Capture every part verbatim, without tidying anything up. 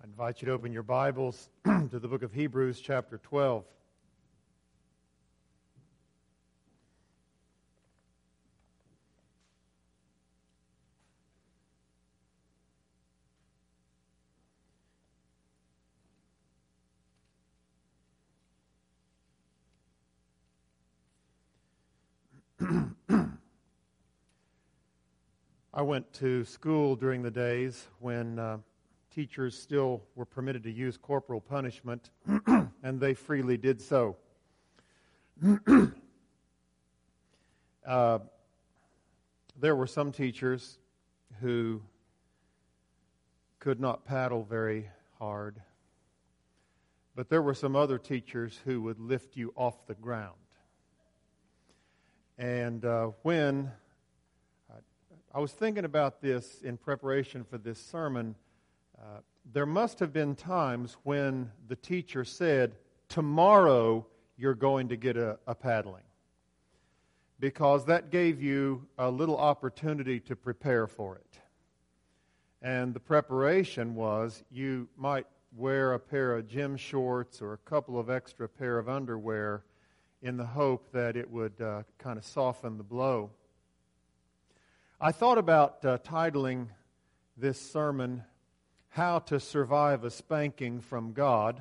I invite you to open your Bibles to the book of Hebrews, chapter twelve. I went to school during the days when uh, teachers still were permitted to use corporal punishment, and they freely did so. uh, there were some teachers who could not paddle very hard, but there were some other teachers who would lift you off the ground. And uh, when I was thinking about this in preparation for this sermon, uh, there must have been times when the teacher said, tomorrow you're going to get a, a paddling. Because that gave you a little opportunity to prepare for it. And the preparation was you might wear a pair of gym shorts or a couple of extra pair of underwear in the hope that it would uh, kind of soften the blow. I thought about uh, titling this sermon, How to Survive a Spanking from God.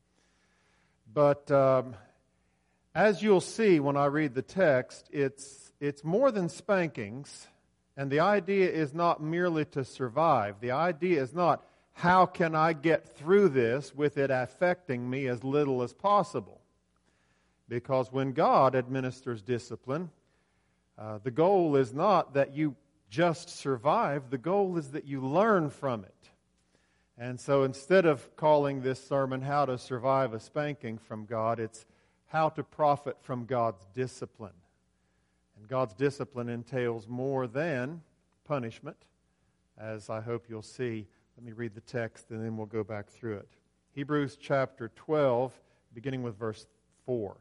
But um, as you'll see when I read the text, it's it's more than spankings. And the idea is not merely to survive. The idea is not, how can I get through this with it affecting me as little as possible? Because when God administers discipline, Uh, the goal is not that you just survive. The goal is that you learn from it. And so instead of calling this sermon, How to Survive a Spanking from God, it's how to profit from God's discipline. And God's discipline entails more than punishment, as I hope you'll see. Let me read the text and then we'll go back through it. Hebrews chapter twelve, beginning with verse four.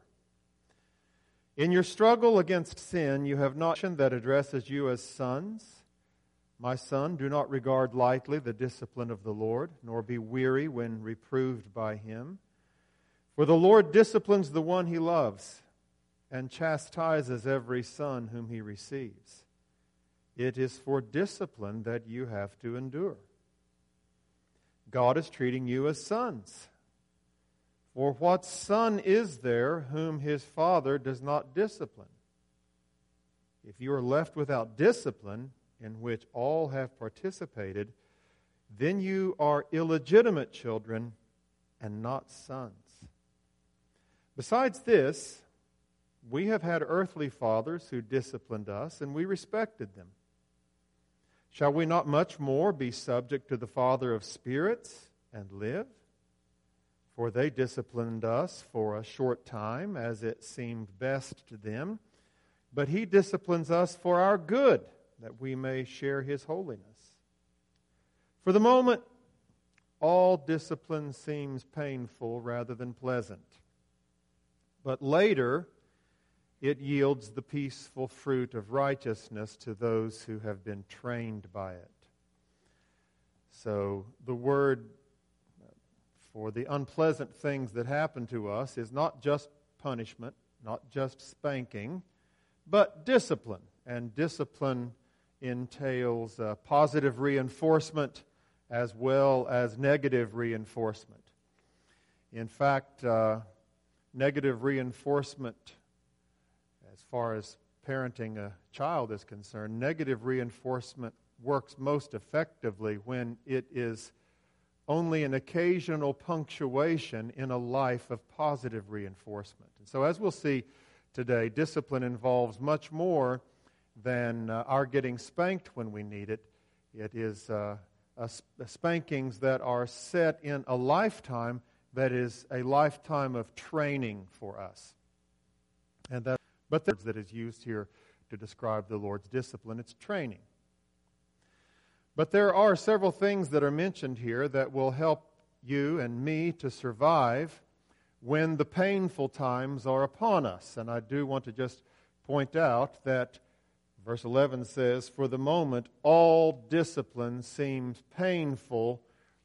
In your struggle against sin, you have not that addresses you as sons. My son, do not regard lightly the discipline of the Lord, nor be weary when reproved by him. For the Lord disciplines the one he loves, and chastises every son whom he receives. It is for discipline that you have to endure. God is treating you as sons. For what son is there whom his father does not discipline? If you are left without discipline, in which all have participated, then you are illegitimate children and not sons. Besides this, we have had earthly fathers who disciplined us, and we respected them. Shall we not much more be subject to the Father of spirits and live? For they disciplined us for a short time, as it seemed best to them. But he disciplines us for our good, that we may share his holiness. For the moment, all discipline seems painful rather than pleasant. But later, it yields the peaceful fruit of righteousness to those who have been trained by it. So the word for the unpleasant things that happen to us is not just punishment, not just spanking, but discipline. And discipline entails uh, positive reinforcement as well as negative reinforcement. In fact, uh, negative reinforcement, as far as parenting a child is concerned, negative reinforcement works most effectively when it is only an occasional punctuation in a life of positive reinforcement. And so as we'll see today, discipline involves much more than uh, our getting spanked when we need it. It is uh, a, a spankings that are set in a lifetime that is a lifetime of training for us. And that, but the words that is used here to describe the Lord's discipline, it's training. But there are several things that are mentioned here that will help you and me to survive when the painful times are upon us. And I do want to just point out that verse eleven says, for the moment all discipline seems painful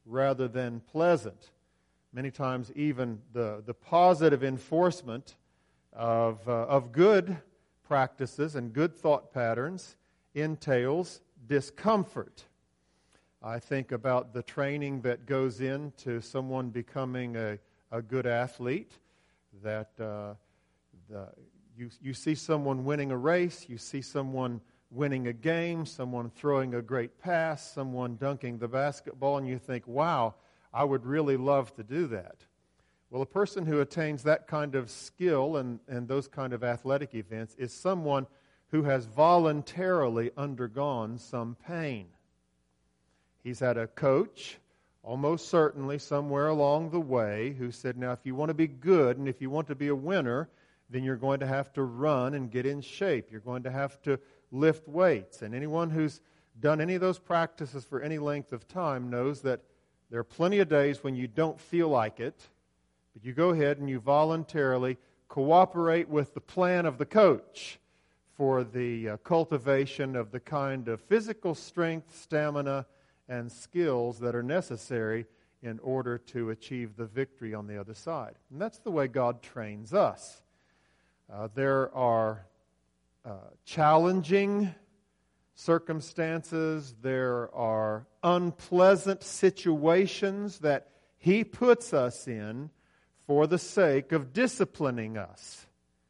rather than pleasant. Many times even the, the positive enforcement of, uh, of good practices and good thought patterns entails discomfort. I think about the training that goes into someone becoming a, a good athlete, that uh, the, you, you see someone winning a race, you see someone winning a game, someone throwing a great pass, someone dunking the basketball, and you think, wow, I would really love to do that. Well, a person who attains that kind of skill and, and those kind of athletic events is someone who has voluntarily undergone some pain. He's had a coach, almost certainly somewhere along the way, who said, now, if you want to be good and if you want to be a winner, then you're going to have to run and get in shape. You're going to have to lift weights. And anyone who's done any of those practices for any length of time knows that there are plenty of days when you don't feel like it, but you go ahead and you voluntarily cooperate with the plan of the coach for the uh, cultivation of the kind of physical strength, stamina, and skills that are necessary in order to achieve the victory on the other side. And that's the way God trains us. Uh, there are uh, challenging circumstances, there are unpleasant situations that He puts us in for the sake of disciplining us.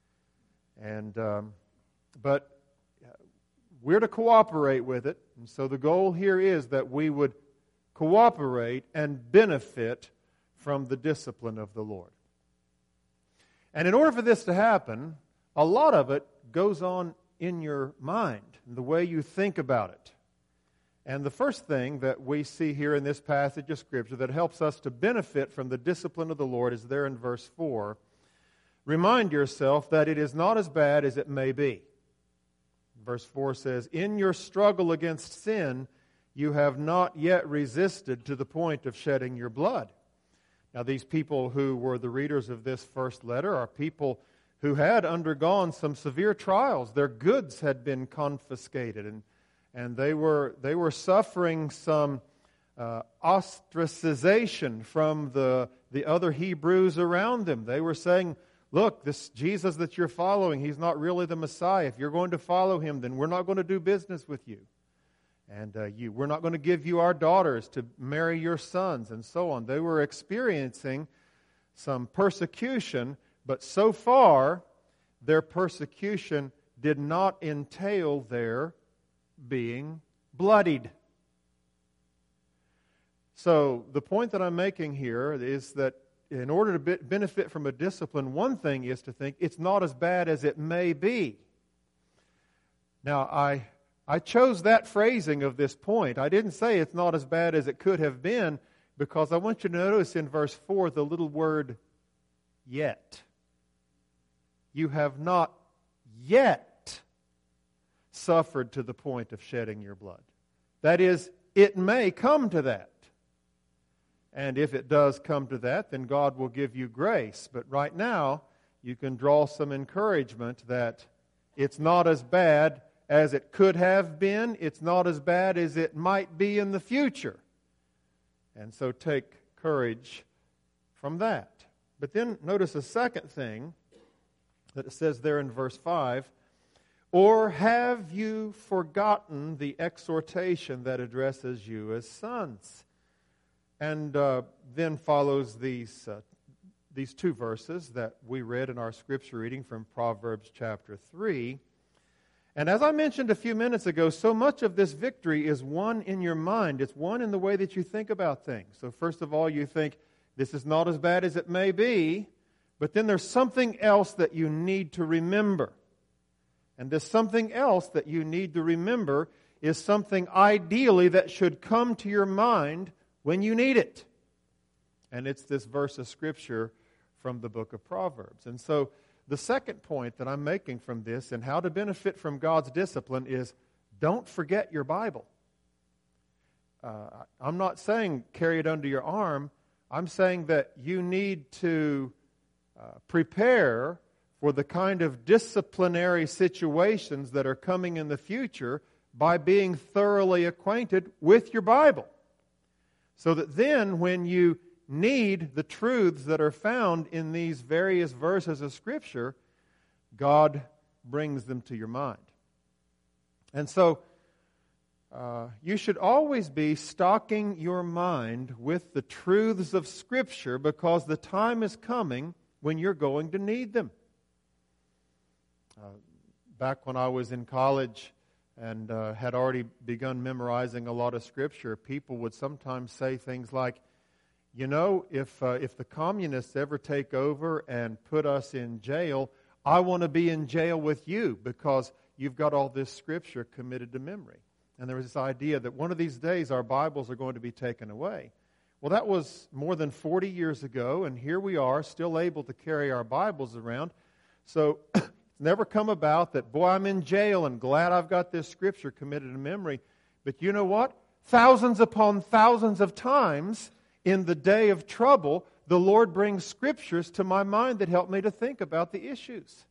And um, but we're to cooperate with it. And so the goal here is that we would cooperate and benefit from the discipline of the Lord. And in order for this to happen, a lot of it goes on in your mind, the way you think about it. And the first thing that we see here in this passage of Scripture that helps us to benefit from the discipline of the Lord is there in verse four. Remind yourself that it is not as bad as it may be. Verse four says, in your struggle against sin, you have not yet resisted to the point of shedding your blood. Now, these people who were the readers of this first letter are people who had undergone some severe trials. Their goods had been confiscated, and, and they were they were suffering some uh, ostracization from the, the other Hebrews around them. They were saying, look, this Jesus that you're following, He's not really the Messiah. If you're going to follow Him, then we're not going to do business with you. And uh, you, we're not going to give you our daughters to marry your sons, and so on. They were experiencing some persecution, but so far, their persecution did not entail their being bloodied. So the point that I'm making here is that in order to be- benefit from a discipline, one thing is to think it's not as bad as it may be. Now, I I chose that phrasing of this point. I didn't say it's not as bad as it could have been, because I want you to notice in verse four the little word yet. You have not yet suffered to the point of shedding your blood. That is, it may come to that. And if it does come to that, then God will give you grace. But right now, you can draw some encouragement that it's not as bad as it could have been. It's not as bad as it might be in the future. And so take courage from that. But then notice a second thing that it says there in verse five. Or have you forgotten the exhortation that addresses you as sons? And uh, then follows these uh, these two verses that we read in our scripture reading from Proverbs chapter three. And as I mentioned a few minutes ago, so much of this victory is won in your mind. It's won in the way that you think about things. So first of all, you think, this is not as bad as it may be, but then there's something else that you need to remember. And this something else that you need to remember is something ideally that should come to your mind when you need it. And it's this verse of Scripture from the book of Proverbs. And so the second point that I'm making from this and how to benefit from God's discipline is don't forget your Bible. Uh, I'm not saying carry it under your arm. I'm saying that you need to uh, prepare for the kind of disciplinary situations that are coming in the future by being thoroughly acquainted with your Bible. So that then when you need the truths that are found in these various verses of Scripture, God brings them to your mind. And so, uh, you should always be stocking your mind with the truths of Scripture, because the time is coming when you're going to need them. Uh, back when I was in college and uh, had already begun memorizing a lot of Scripture, people would sometimes say things like, you know, if uh, if the communists ever take over and put us in jail, I want to be in jail with you because you've got all this Scripture committed to memory. And there was this idea that one of these days our Bibles are going to be taken away. Well, that was more than forty years ago, and here we are still able to carry our Bibles around. So it's never come about that, boy, I'm in jail and glad I've got this Scripture committed to memory. But you know what? Thousands upon thousands of times in the day of trouble, the Lord brings Scriptures to my mind that help me to think about the issues.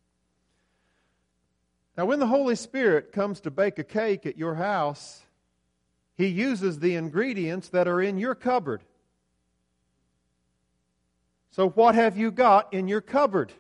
Now, when the Holy Spirit comes to bake a cake at your house, He uses the ingredients that are in your cupboard. So what have you got in your cupboard?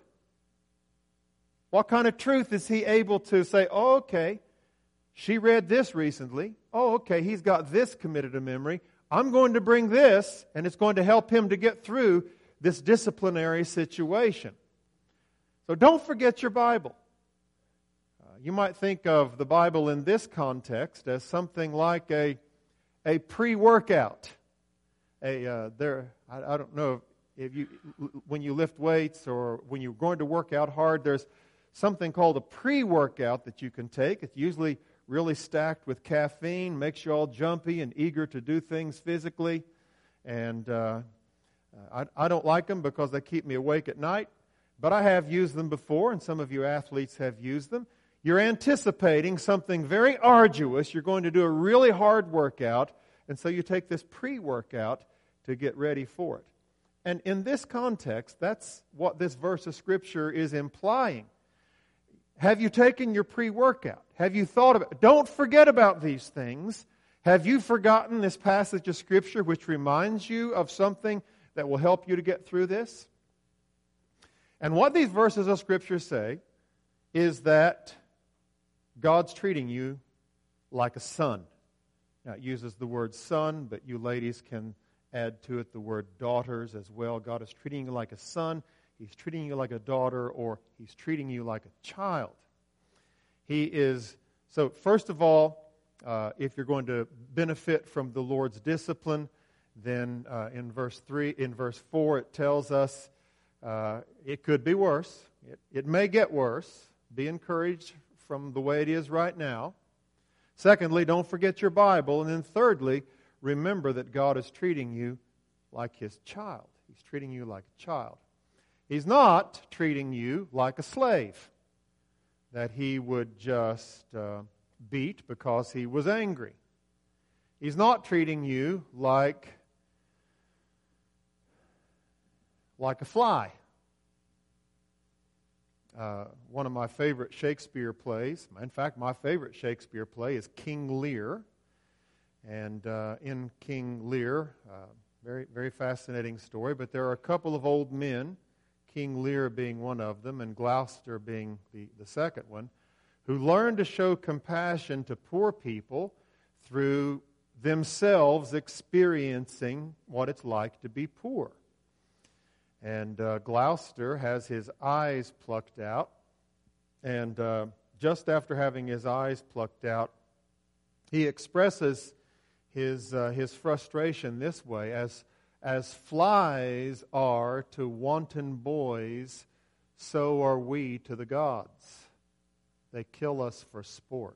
What kind of truth is He able to say, oh, okay, she read this recently. Oh, okay, he's got this committed to memory. I'm going to bring this, and it's going to help him to get through this disciplinary situation. So don't forget your Bible. Uh, you might think of the Bible in this context as something like a, a pre-workout. A uh, there, I, I don't know if you when you lift weights or when you're going to work out hard, there's something called a pre-workout that you can take. It's usually really stacked with caffeine, makes you all jumpy and eager to do things physically. And uh, I, I don't like them because they keep me awake at night. But I have used them before, and some of you athletes have used them. You're anticipating something very arduous. You're going to do a really hard workout, and so you take this pre-workout to get ready for it. And in this context, that's what this verse of Scripture is implying. Have you taken your pre-workout? Have you thought about it? Don't forget about these things. Have you forgotten this passage of Scripture which reminds you of something that will help you to get through this? And what these verses of Scripture say is that God's treating you like a son. Now, it uses the word son, but you ladies can add to it the word daughters as well. God is treating you like a son. He's treating you like a daughter, or He's treating you like a child. He is, so first of all, uh, if you're going to benefit from the Lord's discipline, then uh, in verse three, in verse four, it tells us uh, it could be worse. It, it may get worse. Be encouraged from the way it is right now. Secondly, don't forget your Bible. And then thirdly, remember that God is treating you like His child. He's treating you like a child. He's not treating you like a slave that He would just uh, beat because He was angry. He's not treating you like, like a fly. Uh, one of my favorite Shakespeare plays, in fact, my favorite Shakespeare play is King Lear. And uh, in King Lear, uh, very, very fascinating story, but there are a couple of old men, King Lear being one of them, and Gloucester being the, the second one, who learned to show compassion to poor people through themselves experiencing what it's like to be poor. And uh, Gloucester has his eyes plucked out, and uh, just after having his eyes plucked out, he expresses his uh, his frustration this way, as As flies are to wanton boys, so are we to the gods. They kill us for sport.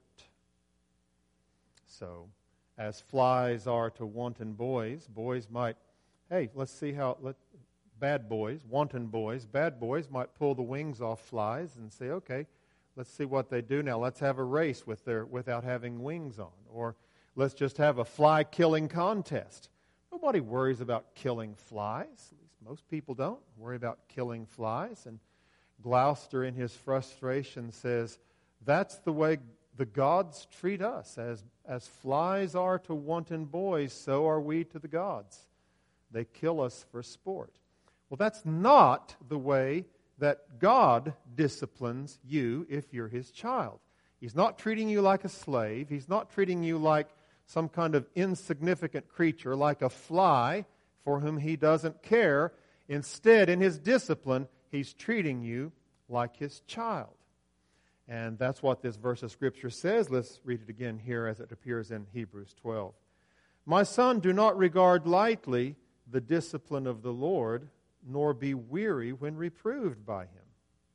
So, as flies are to wanton boys, boys might, hey, let's see how, let, bad boys, wanton boys, bad boys might pull the wings off flies and say, okay, let's see what they do now. Let's have a race with their without having wings on. Or let's just have a fly-killing contest. Nobody worries about killing flies. At least most people don't worry about killing flies. And Gloucester, in his frustration, says, that's the way the gods treat us. As, as flies are to wanton boys, so are we to the gods. They kill us for sport. Well, that's not the way that God disciplines you if you're His child. He's not treating you like a slave. He's not treating you like some kind of insignificant creature, like a fly for whom He doesn't care. Instead, in His discipline, He's treating you like His child. And that's what this verse of Scripture says. Let's read it again here as it appears in Hebrews twelve. My son, do not regard lightly the discipline of the Lord, nor be weary when reproved by Him.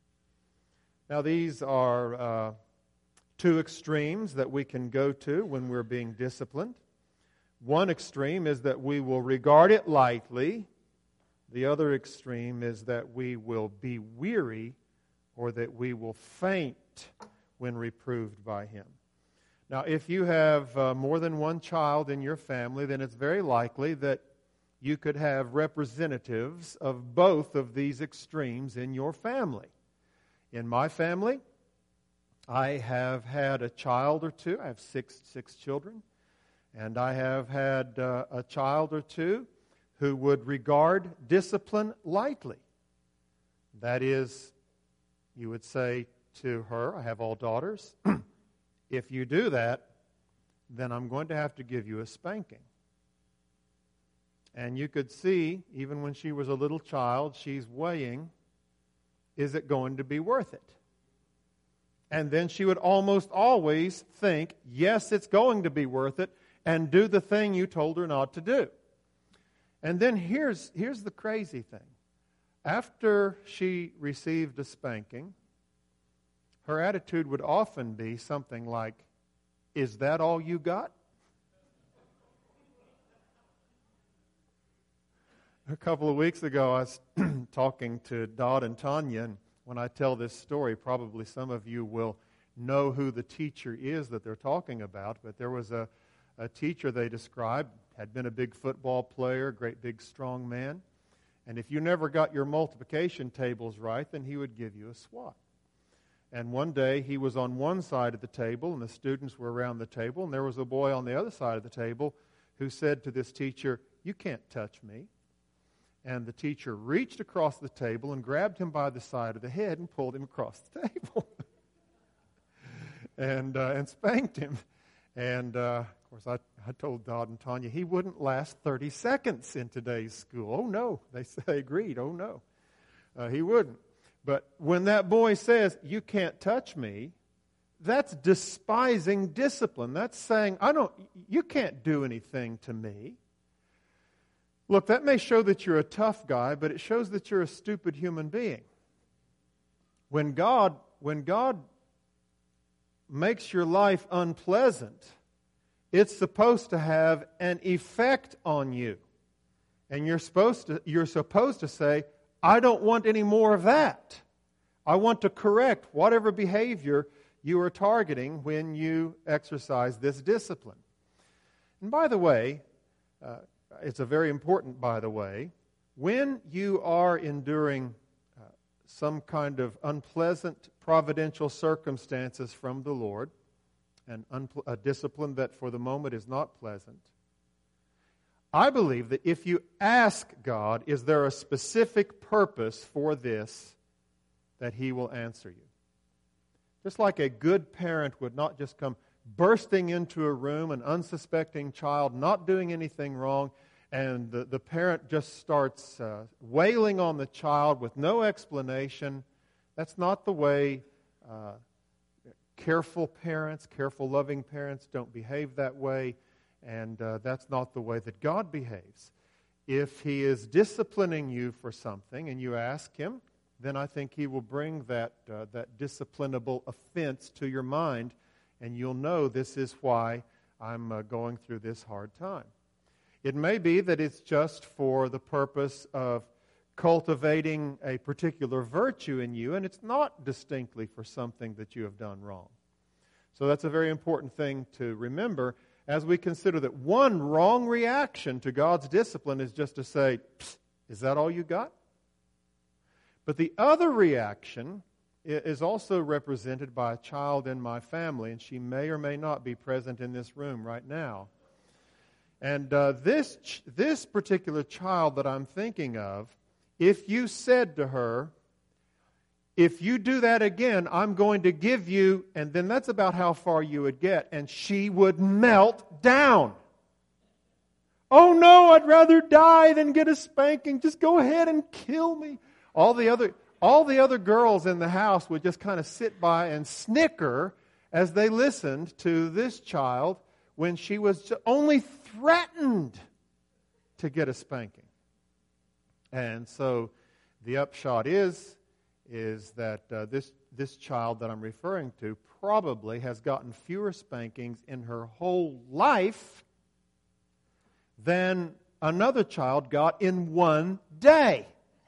Now, these are uh, two extremes that we can go to when we're being disciplined. One extreme is that we will regard it lightly. The other extreme is that we will be weary or that we will faint when reproved by Him. Now, if you have uh, more than one child in your family, then it's very likely that you could have representatives of both of these extremes in your family. In my family, I have had a child or two. I have six six children. And I have had uh, a child or two who would regard discipline lightly. That is, you would say to her, I have all daughters, if you do that, then I'm going to have to give you a spanking. And you could see, even when she was a little child, she's weighing, is it going to be worth it? And then she would almost always think, yes, it's going to be worth it, and do the thing you told her not to do. And then here's, here's the crazy thing. After she received a spanking, her attitude would often be something like, is that all you got? A couple of weeks ago, I was talking to Dodd and Tanya, and when I tell this story, probably some of you will know who the teacher is that they're talking about, but there was a, a teacher they described, had been a big football player, great big strong man, and if you never got your multiplication tables right, then he would give you a swat. And one day, he was on one side of the table, and the students were around the table, and there was a boy on the other side of the table who said to this teacher, "You can't touch me." And the teacher reached across the table and grabbed him by the side of the head and pulled him across the table. and uh, and spanked him. And, uh, of course, I, I told Dodd and Tanya he wouldn't last thirty seconds in today's school. Oh, no. They, they agreed. Oh, no. Uh, he wouldn't. But when that boy says, "You can't touch me," that's despising discipline. That's saying, I don't, you can't do anything to me. Look, that may show that you're a tough guy, but it shows that you're a stupid human being. When God, when God makes your life unpleasant, it's supposed to have an effect on you. And you're supposed to, you're supposed to say, I don't want any more of that. I want to correct whatever behavior you are targeting when you exercise this discipline. And by the way, uh, it's a very important, by the way, when you are enduring uh, some kind of unpleasant providential circumstances from the Lord, and unpl- a discipline that for the moment is not pleasant, I believe that if you ask God, is there a specific purpose for this, that He will answer you. Just like a good parent would not just come bursting into a room, an unsuspecting child, not doing anything wrong, and the, the parent just starts uh, wailing on the child with no explanation. That's not the way uh, careful parents, careful loving parents don't behave that way, and uh, that's not the way that God behaves. If He is disciplining you for something and you ask Him, then I think He will bring that, uh, that disciplinable offense to your mind, and you'll know this is why I'm uh, going through this hard time. It may be that it's just for the purpose of cultivating a particular virtue in you, and it's not distinctly for something that you have done wrong. So that's a very important thing to remember as we consider that one wrong reaction to God's discipline is just to say, is that all you got? But the other reaction is also represented by a child in my family, and she may or may not be present in this room right now. And uh, this ch- this particular child that I'm thinking of, if you said to her, if you do that again, I'm going to give you, and then that's about how far you would get, and she would melt down. Oh no, I'd rather die than get a spanking. Just go ahead and kill me. All the other all the other girls in the house would just kind of sit by and snicker as they listened to this child when she was only threatened to get a spanking. And so the upshot is, is that uh, this, this child that I'm referring to probably has gotten fewer spankings in her whole life than another child got in one day.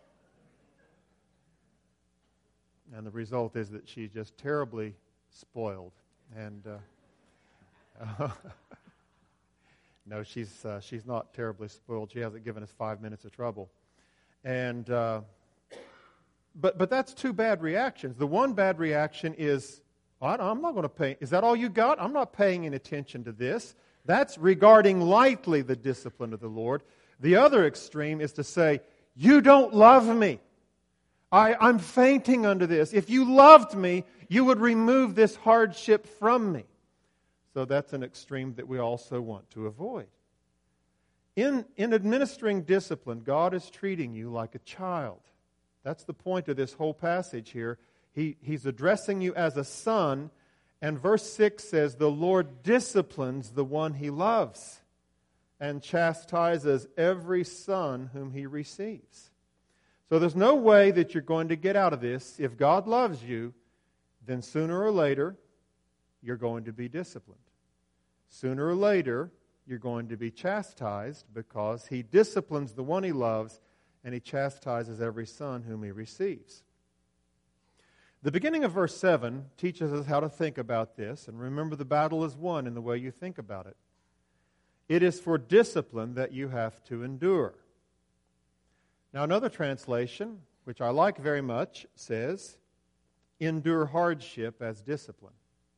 And the result is that she's just terribly spoiled. And uh, no, she's uh, she's not terribly spoiled. She hasn't given us five minutes of trouble. And uh, but but that's two bad reactions. The one bad reaction is, I'm not going to pay. Is that all you got? I'm not paying any attention to this. That's regarding lightly the discipline of the Lord. The other extreme is to say, you don't love me. I, I'm fainting under this. If you loved me, you would remove this hardship from me. So that's an extreme that we also want to avoid. In, in administering discipline, God is treating you like a child. That's the point of this whole passage here. He, he's addressing you as a son, and verse six says, the Lord disciplines the one He loves and chastises every son whom He receives. So there's no way that you're going to get out of this. If God loves you, then sooner or later, you're going to be disciplined. Sooner or later, you're going to be chastised because He disciplines the one He loves and He chastises every son whom He receives. The beginning of verse seven teaches us how to think about this. And remember, the battle is won in the way you think about it. It is for discipline that you have to endure. Now, another translation, which I like very much, says, endure hardship as discipline.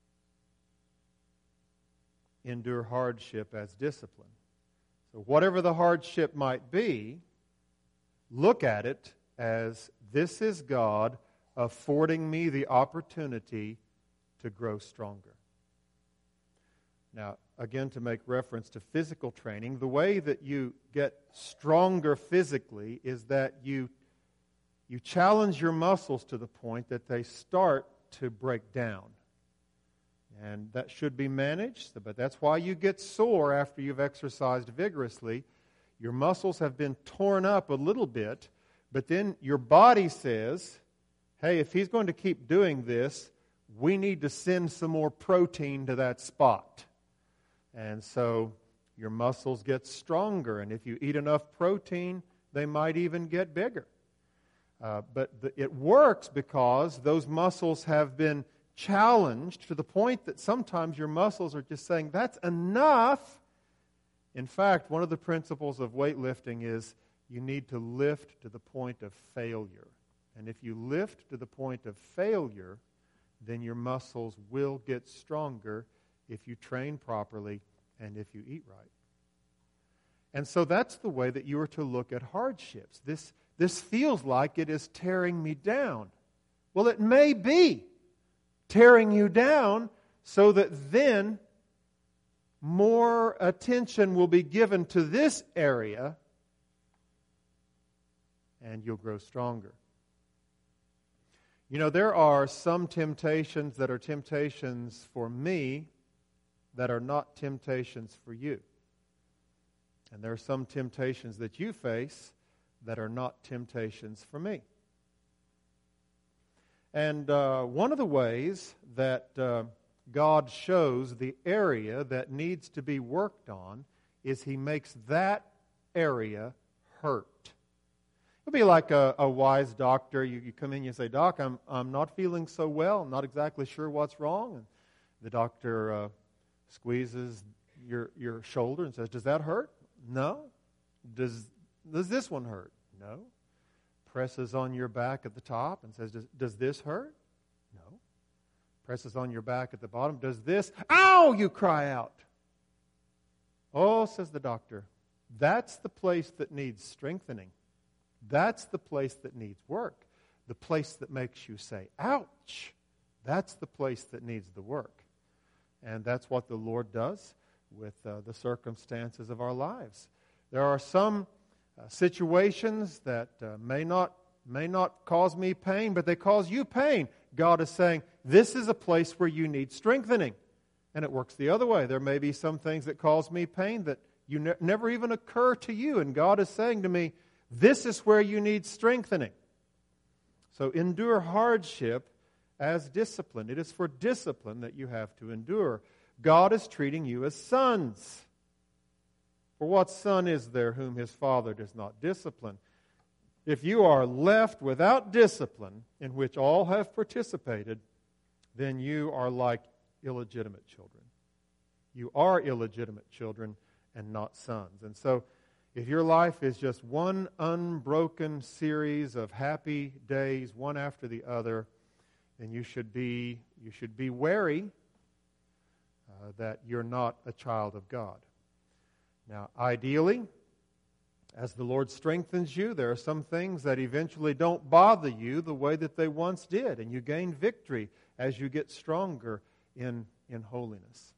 Endure hardship as discipline. So whatever the hardship might be, look at it as this is God affording me the opportunity to grow stronger. Now, again, to make reference to physical training, the way that you get stronger physically is that you, you challenge your muscles to the point that they start to break down. And that should be managed, but that's why you get sore after you've exercised vigorously. Your muscles have been torn up a little bit, but then your body says, hey, if he's going to keep doing this, we need to send some more protein to that spot. And so your muscles get stronger, and if you eat enough protein, they might even get bigger. Uh, but the, it works because those muscles have been challenged to the point that sometimes your muscles are just saying, that's enough. In fact, one of the principles of weightlifting is you need to lift to the point of failure. And if you lift to the point of failure, then your muscles will get stronger if you train properly and if you eat right. And so that's the way that you are to look at hardships. This, this feels like it is tearing me down. Well, it may be tearing you down so that then more attention will be given to this area and you'll grow stronger. You know, there are some temptations that are temptations for me that are not temptations for you. And there are some temptations that you face that are not temptations for me. And uh, one of the ways that uh, God shows the area that needs to be worked on is He makes that area hurt. It'll be like a, a wise doctor. You, you come in and you say, Doc, I'm, I'm not feeling so well. I'm not exactly sure what's wrong. And the doctor uh, squeezes your, your shoulder and says, does that hurt? No. Does, does this one hurt? No. Presses on your back at the top and says, does, does this hurt? presses on your back at the bottom, does this, ow, you cry out. Oh, says the doctor, that's the place that needs strengthening. That's the place that needs work. The place that makes you say, ouch, that's the place that needs the work. And that's what the Lord does with uh, the circumstances of our lives. There are some uh, situations that uh, may not may not cause me pain, but they cause you pain. God is saying, this is a place where you need strengthening. And it works the other way. There may be some things that cause me pain that you ne- never even occur to you. And God is saying to me, this is where you need strengthening. So endure hardship as discipline. It is for discipline that you have to endure. God is treating you as sons. For what son is there whom his father does not discipline? If you are left without discipline, in which all have participated, then you are like illegitimate children. You are illegitimate children and not sons. And so, if your life is just one unbroken series of happy days, one after the other, then you should be you should be wary uh, that you're not a child of God. Now, ideally, as the Lord strengthens you, there are some things that eventually don't bother you the way that they once did, and you gain victory as you get stronger in, in holiness.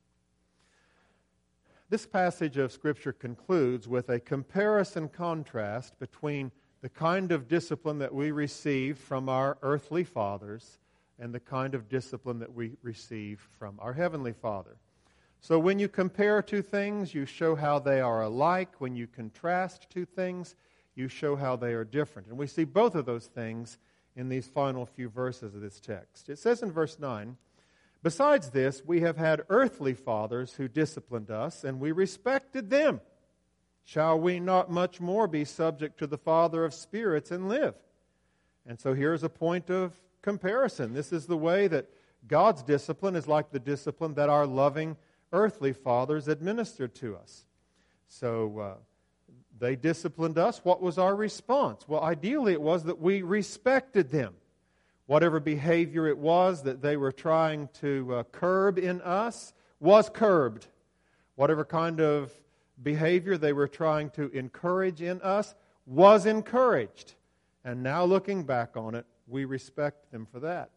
This passage of Scripture concludes with a comparison contrast between the kind of discipline that we receive from our earthly fathers and the kind of discipline that we receive from our Heavenly Father. So when you compare two things, you show how they are alike. When you contrast two things, you show how they are different. And we see both of those things in these final few verses of this text. It says in verse nine, besides this, we have had earthly fathers who disciplined us, and we respected them. Shall we not much more be subject to the Father of spirits and live? And so here's a point of comparison. This is the way that God's discipline is like the discipline that our loving earthly fathers administered to us. So uh, they disciplined us. What was our response? Well, ideally it was that we respected them. Whatever behavior it was that they were trying to uh, curb in us was curbed. Whatever kind of behavior they were trying to encourage in us was encouraged. And now looking back on it, we respect them for that.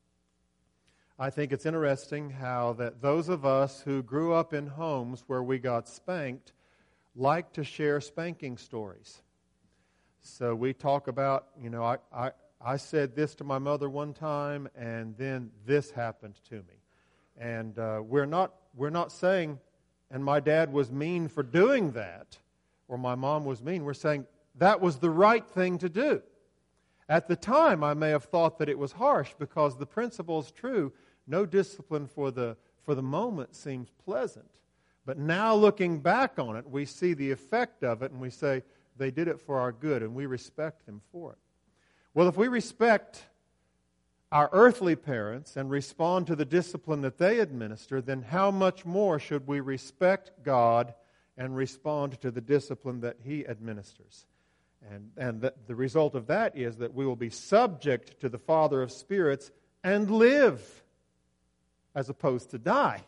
I think it's interesting how that those of us who grew up in homes where we got spanked like to share spanking stories. So we talk about, you know, I, I, I said this to my mother one time, and then this happened to me. And uh, we're not we're not saying, and my dad was mean for doing that, or my mom was mean. We're saying that was the right thing to do. At the time, I may have thought that it was harsh because the principle is true. No discipline for the for the moment seems pleasant. But now looking back on it, we see the effect of it and we say, they did it for our good, and we respect them for it. Well, if we respect our earthly parents and respond to the discipline that they administer, then how much more should we respect God and respond to the discipline that He administers? And, and the, the result of that is that we will be subject to the Father of spirits and live, as opposed to die.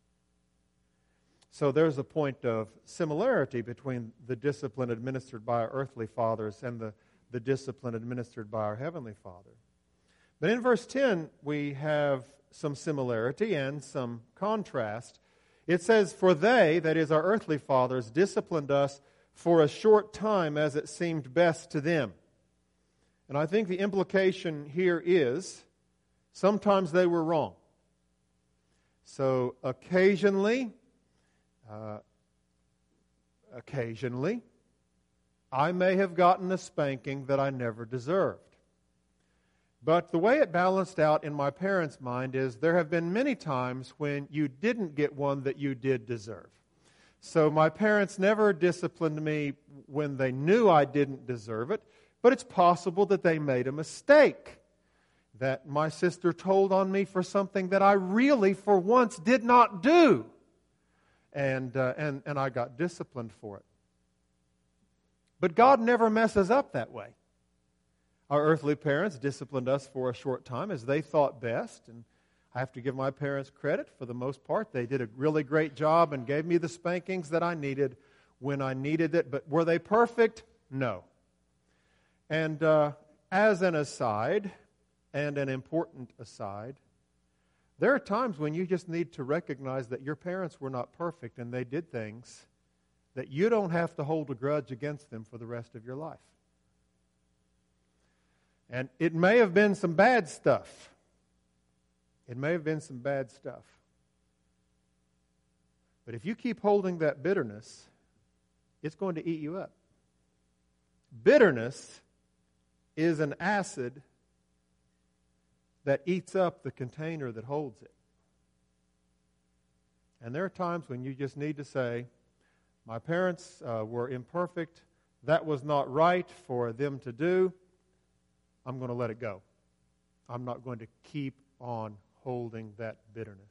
So there's a point of similarity between the discipline administered by our earthly fathers and the, the discipline administered by our Heavenly Father. But in verse ten, we have some similarity and some contrast. It says, for they, that is our earthly fathers, disciplined us for a short time as it seemed best to them. And I think the implication here is, sometimes they were wrong. So occasionally, uh, occasionally, I may have gotten a spanking that I never deserved. But the way it balanced out in my parents' mind is there have been many times when you didn't get one that you did deserve. So my parents never disciplined me when they knew I didn't deserve it, but it's possible that they made a mistake, that my sister told on me for something that I really, for once, did not do. And, uh, and, and I got disciplined for it. But God never messes up that way. Our earthly parents disciplined us for a short time as they thought best. And I have to give my parents credit. For the most part, they did a really great job and gave me the spankings that I needed when I needed it. But were they perfect? No. And uh, as an aside, and an important aside, there are times when you just need to recognize that your parents were not perfect and they did things that you don't have to hold a grudge against them for the rest of your life. And it may have been some bad stuff. It may have been some bad stuff. But if you keep holding that bitterness, it's going to eat you up. Bitterness is an acid that eats up the container that holds it. And there are times when you just need to say, my parents uh, were imperfect. That was not right for them to do. I'm going to let it go. I'm not going to keep on holding that bitterness.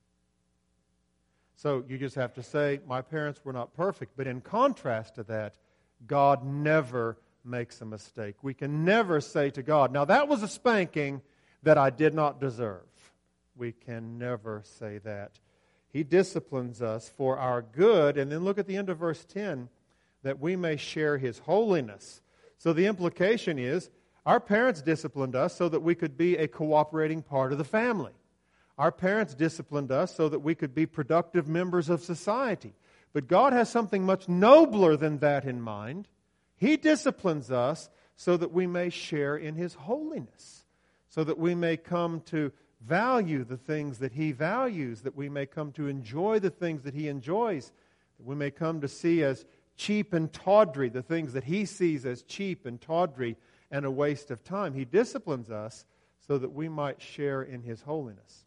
So you just have to say, my parents were not perfect. But in contrast to that, God never makes a mistake. We can never say to God, now that was a spanking that I did not deserve. We can never say that. He disciplines us for our good. And then look at the end of verse ten, that we may share His holiness. So the implication is, our parents disciplined us so that we could be a cooperating part of the family. Our parents disciplined us so that we could be productive members of society. But God has something much nobler than that in mind. He disciplines us so that we may share in His holiness, so that we may come to value the things that He values, that we may come to enjoy the things that He enjoys, that we may come to see as cheap and tawdry the things that He sees as cheap and tawdry and a waste of time. He disciplines us so that we might share in His holiness.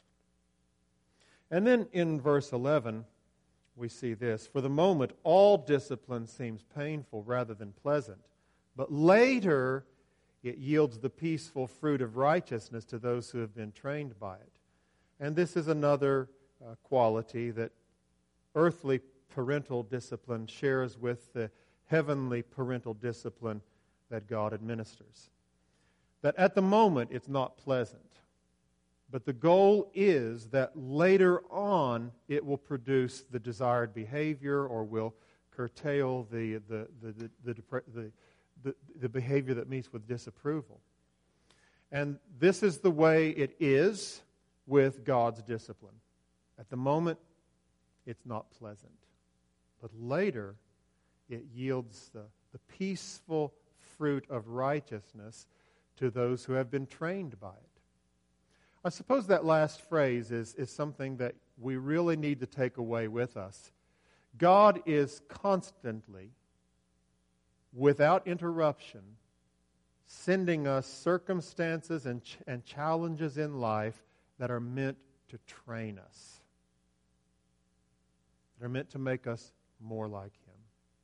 And then in verse eleven, we see this. For the moment, all discipline seems painful rather than pleasant, but later it yields the peaceful fruit of righteousness to those who have been trained by it. And this is another uh, quality that earthly parental discipline shares with the heavenly parental discipline that God administers. That at the moment it's not pleasant, but the goal is that later on it will produce the desired behavior or will curtail the the the the, the, the, the, the behavior that meets with disapproval. And this is the way it is with God's discipline. At the moment, it's not pleasant. But later, it yields the, the peaceful fruit of righteousness to those who have been trained by it. I suppose that last phrase is, is something that we really need to take away with us. God is constantly, without interruption, sending us circumstances and, ch- and challenges in life that are meant to train us. That are meant to make us more like Him.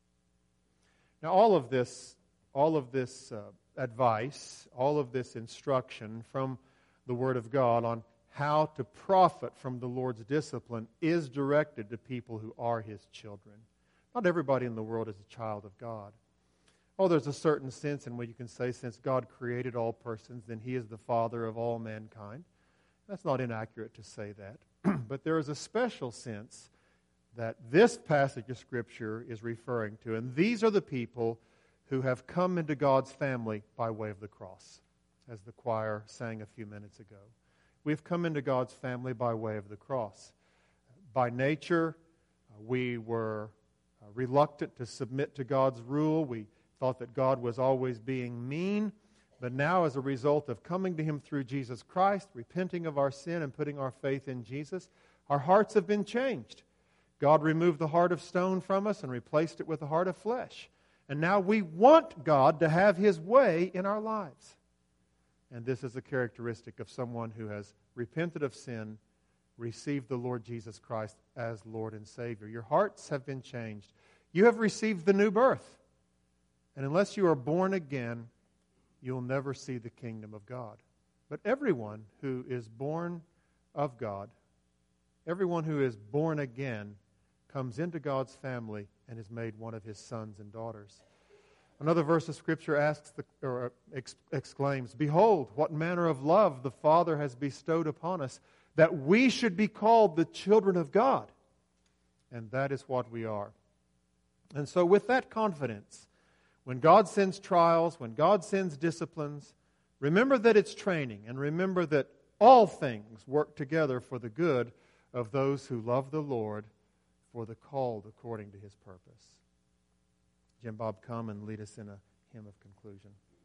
Now, all of this, all of this uh, advice, all of this instruction from the Word of God on how to profit from the Lord's discipline is directed to people who are His children. Not everybody in the world is a child of God. Oh, there's a certain sense in which you can say, since God created all persons, then He is the Father of all mankind. That's not inaccurate to say that. But there is a special sense that this passage of Scripture is referring to. And these are the people who have come into God's family by way of the cross, as the choir sang a few minutes ago. We've come into God's family by way of the cross. By nature, uh, we were uh, reluctant to submit to God's rule. We thought that God was always being mean. But now, as a result of coming to Him through Jesus Christ, repenting of our sin and putting our faith in Jesus, our hearts have been changed. God removed the heart of stone from us and replaced it with a heart of flesh. And now we want God to have His way in our lives. And this is a characteristic of someone who has repented of sin, received the Lord Jesus Christ as Lord and Savior. Your hearts have been changed. You have received the new birth. And unless you are born again, you'll never see the kingdom of God. But everyone who is born of God, everyone who is born again, comes into God's family and is made one of His sons and daughters. Another verse of Scripture asks the, or ex, exclaims, "Behold, what manner of love the Father has bestowed upon us, that we should be called the children of God. And that is what we are. And so with that confidence, when God sends trials, when God sends disciplines, remember that it's training, and remember that all things work together for the good of those who love the Lord, for the called according to His purpose. Jim Bob, come and lead us in a hymn of conclusion.